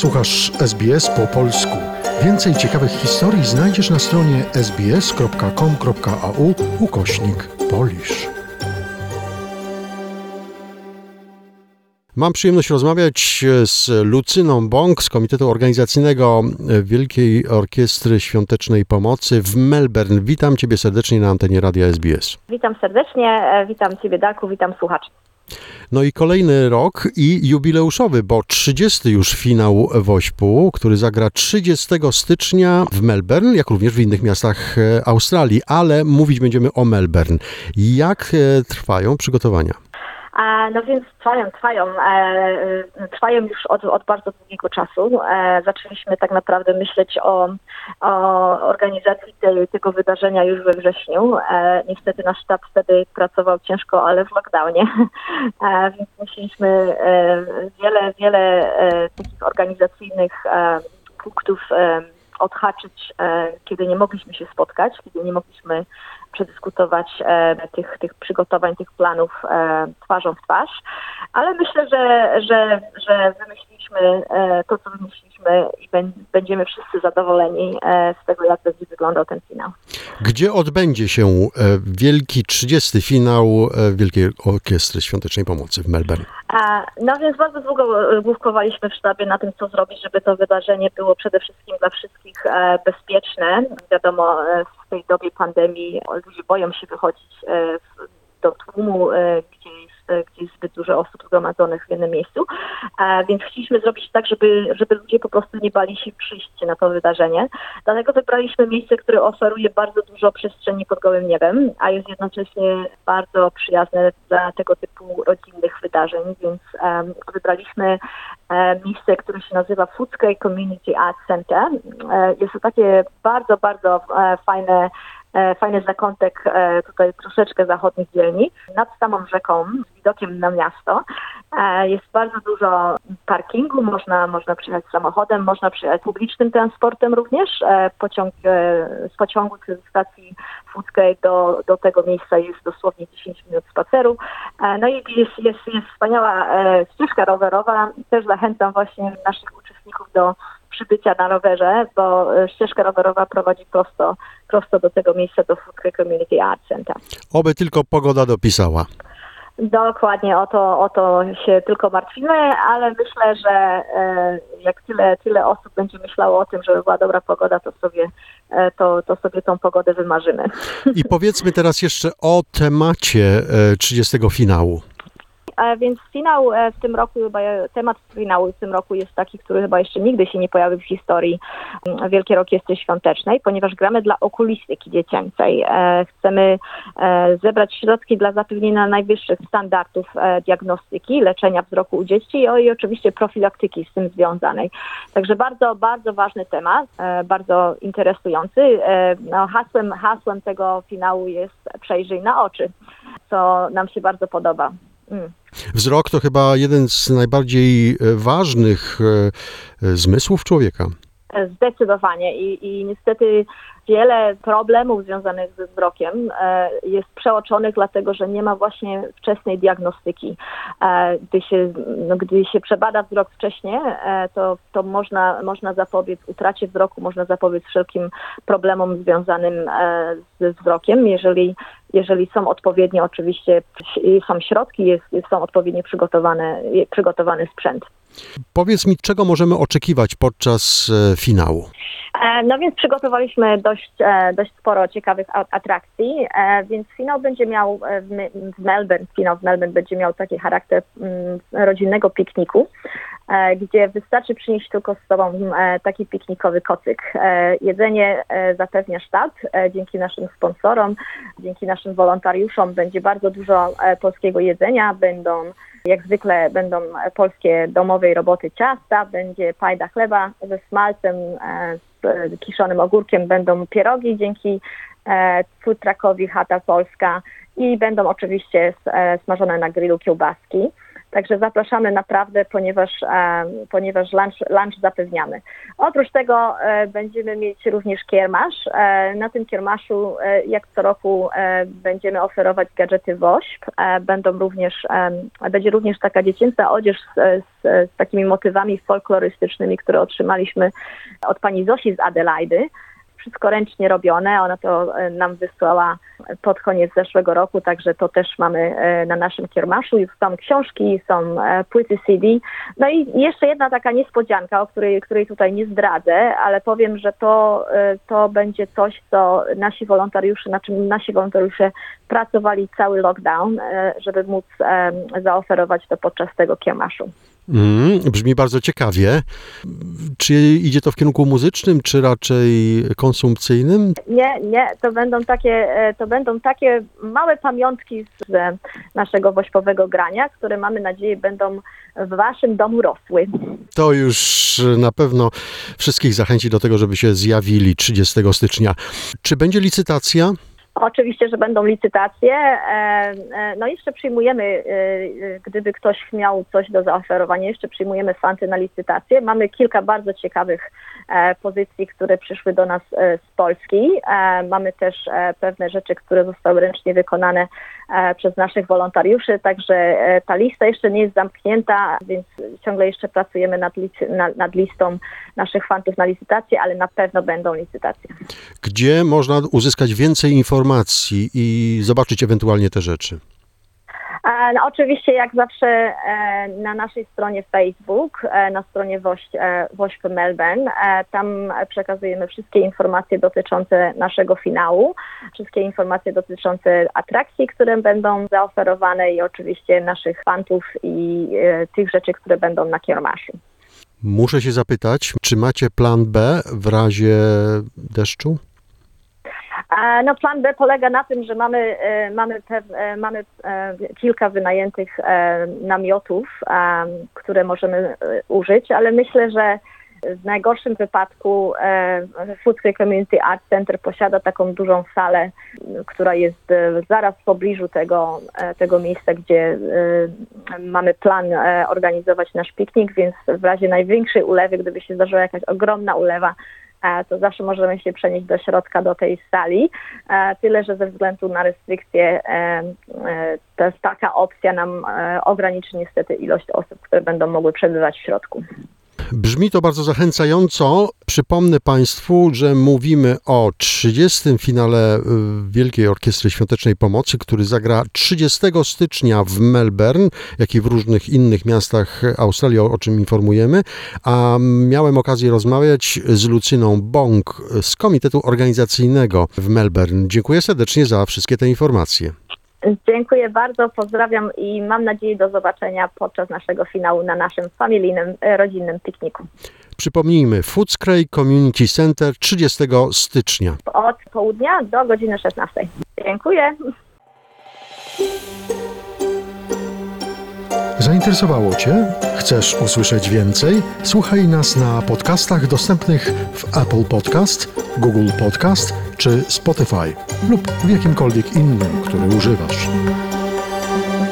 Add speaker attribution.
Speaker 1: Słuchasz SBS po polsku. Więcej ciekawych historii znajdziesz na stronie sbs.com.au/Polish. Mam przyjemność rozmawiać z Lucyną Bąk z Komitetu Organizacyjnego Wielkiej Orkiestry Świątecznej Pomocy w Melbourne. Witam Ciebie serdecznie na antenie Radia SBS.
Speaker 2: Witam serdecznie, witam Ciebie, Darku, witam słuchaczy.
Speaker 1: No i kolejny rok i jubileuszowy, bo 30. już finał WOŚP-u, który zagra 30 stycznia w Melbourne, jak również w innych miastach Australii, ale mówić będziemy o Melbourne. Jak trwają przygotowania?
Speaker 2: No więc trwają już od bardzo długiego czasu. Zaczęliśmy tak naprawdę myśleć o organizacji tego wydarzenia już we wrześniu. Niestety nasz sztab wtedy pracował ciężko, ale w lockdownie, więc musieliśmy wiele takich organizacyjnych punktów odhaczyć, kiedy nie mogliśmy się spotkać, kiedy nie mogliśmy przedyskutować tych przygotowań, tych planów twarzą w twarz, ale myślę, że wymyśliliśmy to, co wymyśliliśmy i będziemy wszyscy zadowoleni z tego, jak będzie wyglądał ten finał.
Speaker 1: Gdzie odbędzie się wielki 30. finał Wielkiej Orkiestry Świątecznej Pomocy w Melbourne?
Speaker 2: No więc bardzo długo główkowaliśmy w sztabie na tym, co zrobić, żeby to wydarzenie było przede wszystkim dla wszystkich bezpieczne. Wiadomo, w tej dobie pandemii ludzie boją się wychodzić do tłumu, gdzie jest zbyt dużo osób zgromadzonych w jednym miejscu, więc chcieliśmy zrobić tak, żeby ludzie po prostu nie bali się przyjść na to wydarzenie. Dlatego wybraliśmy miejsce, które oferuje bardzo dużo przestrzeni pod gołym niebem, a jest jednocześnie bardzo przyjazne dla tego typu rodzinnych wydarzeń, więc wybraliśmy miejsce, które się nazywa Footscray Community Arts Centre. Jest to takie bardzo, bardzo fajny zakątek tutaj troszeczkę zachodnich dzielnic, nad samą rzeką, z widokiem na miasto. Jest bardzo dużo parkingu, można przyjechać samochodem, można przyjechać publicznym transportem również. Z pociągu czy ze stacji Footscray do tego miejsca jest dosłownie 10 minut spaceru. No i jest wspaniała ścieżka rowerowa. Też zachęcam właśnie naszych uczestników do przybycia na rowerze, bo ścieżka rowerowa prowadzi prosto do tego miejsca, do Footscray Community Arts Centre.
Speaker 1: Oby tylko pogoda dopisała.
Speaker 2: Dokładnie, o to się tylko martwimy, ale myślę, że jak tyle osób będzie myślało o tym, żeby była dobra pogoda, to sobie tą pogodę wymarzymy.
Speaker 1: I powiedzmy teraz jeszcze o temacie 30. finału.
Speaker 2: Więc finał w tym roku, temat finału w tym roku jest taki, który chyba jeszcze nigdy się nie pojawił w historii Wielkiej Orkiestry Świątecznej, ponieważ gramy dla okulistyki dziecięcej. Chcemy zebrać środki dla zapewnienia najwyższych standardów diagnostyki, leczenia wzroku u dzieci i oczywiście profilaktyki z tym związanej. Także bardzo, bardzo ważny temat, bardzo interesujący. Hasłem tego finału jest przejrzyj na oczy, co nam się bardzo podoba.
Speaker 1: Wzrok to chyba jeden z najbardziej ważnych zmysłów człowieka.
Speaker 2: Zdecydowanie i niestety wiele problemów związanych ze wzrokiem jest przeoczonych, dlatego że nie ma właśnie wczesnej diagnostyki. Gdy się przebada wzrok wcześniej, to można zapobiec utracie wzroku, można zapobiec wszelkim problemom związanym ze wzrokiem, jeżeli są odpowiednie, oczywiście są środki, są odpowiednio przygotowany sprzęt.
Speaker 1: Powiedz mi, czego możemy oczekiwać podczas finału?
Speaker 2: No więc przygotowaliśmy dość sporo ciekawych atrakcji, więc finał będzie miał finał w Melbourne będzie miał taki charakter rodzinnego pikniku, gdzie wystarczy przynieść tylko z sobą taki piknikowy kocyk. Jedzenie zapewnia sztab, dzięki naszym sponsorom, dzięki naszym wolontariuszom będzie bardzo dużo polskiego jedzenia, jak zwykle będą polskie domowej roboty ciasta, będzie pajda chleba ze smalcem, z kiszonym ogórkiem, będą pierogi dzięki food truckowi Chata Polska i będą oczywiście smażone na grillu kiełbaski. Także zapraszamy naprawdę, ponieważ lunch zapewniamy. Oprócz tego będziemy mieć również kiermasz. Na tym kiermaszu, jak co roku, będziemy oferować gadżety WOŚP. Będzie również taka dziecięca odzież z takimi motywami folklorystycznymi, które otrzymaliśmy od pani Zosi z Adelaidy. Wszystko ręcznie robione, ona to nam wysłała pod koniec zeszłego roku, także to też mamy na naszym kiermaszu. Są książki, są płyty CD. No i jeszcze jedna taka niespodzianka, o której tutaj nie zdradzę, ale powiem, że to będzie coś, na czym nasi wolontariusze pracowali cały lockdown, żeby móc zaoferować to podczas tego kiermaszu.
Speaker 1: Brzmi bardzo ciekawie. Czy idzie to w kierunku muzycznym, czy raczej konsumpcyjnym?
Speaker 2: Nie, to będą takie małe pamiątki z naszego wośpowego grania, które mamy nadzieję będą w waszym domu rosły.
Speaker 1: To już na pewno wszystkich zachęci do tego, żeby się zjawili 30 stycznia. Czy będzie licytacja?
Speaker 2: Oczywiście, że będą licytacje. No jeszcze przyjmujemy, gdyby ktoś miał coś do zaoferowania, jeszcze przyjmujemy fanty na licytację. Mamy kilka bardzo ciekawych pozycji, które przyszły do nas z Polski. Mamy też pewne rzeczy, które zostały ręcznie wykonane przez naszych wolontariuszy, także ta lista jeszcze nie jest zamknięta, więc ciągle jeszcze pracujemy nad listą naszych fantów na licytację, ale na pewno będą licytacje.
Speaker 1: Gdzie można uzyskać więcej informacji i zobaczyć ewentualnie te rzeczy?
Speaker 2: No, oczywiście jak zawsze na naszej stronie Facebook, na stronie WOŚP Melbourne, tam przekazujemy wszystkie informacje dotyczące naszego finału, wszystkie informacje dotyczące atrakcji, które będą zaoferowane i oczywiście naszych fantów i tych rzeczy, które będą na kiermaszu.
Speaker 1: Muszę się zapytać, czy macie plan B w razie deszczu?
Speaker 2: No, plan B polega na tym, że mamy kilka wynajętych namiotów, które możemy użyć, ale myślę, że w najgorszym wypadku Footscray Community Arts Center posiada taką dużą salę, która jest zaraz w pobliżu tego miejsca, gdzie mamy plan organizować nasz piknik, więc w razie największej ulewy, gdyby się zdarzyła jakaś ogromna ulewa, to zawsze możemy się przenieść do środka, do tej sali. Tyle, że ze względu na restrykcje taka opcja nam ograniczy niestety ilość osób, które będą mogły przebywać w środku.
Speaker 1: Brzmi to bardzo zachęcająco. Przypomnę Państwu, że mówimy o 30. finale Wielkiej Orkiestry Świątecznej Pomocy, który zagra 30 stycznia w Melbourne, jak i w różnych innych miastach Australii, o czym informujemy. A miałem okazję rozmawiać z Lucyną Bąk z Komitetu Organizacyjnego w Melbourne. Dziękuję serdecznie za wszystkie te informacje.
Speaker 2: Dziękuję bardzo, pozdrawiam i mam nadzieję do zobaczenia podczas naszego finału na naszym familijnym, rodzinnym pikniku.
Speaker 1: Przypomnijmy, Footscray Community Center 30 stycznia.
Speaker 2: Od południa do godziny 16. Dziękuję.
Speaker 1: Zainteresowało Cię? Chcesz usłyszeć więcej? Słuchaj nas na podcastach dostępnych w Apple Podcast, Google Podcast czy Spotify lub w jakimkolwiek innym, który używasz.